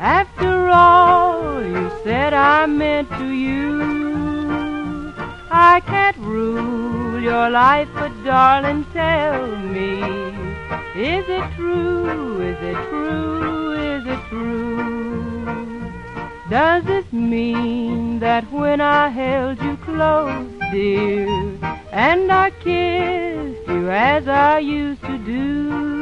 After all you said I meant to you, I can't rule your life, but darling, tell me, is it true, is it true, is it true? Does this mean that when I held you close, dear, and I kissed you as I used to do,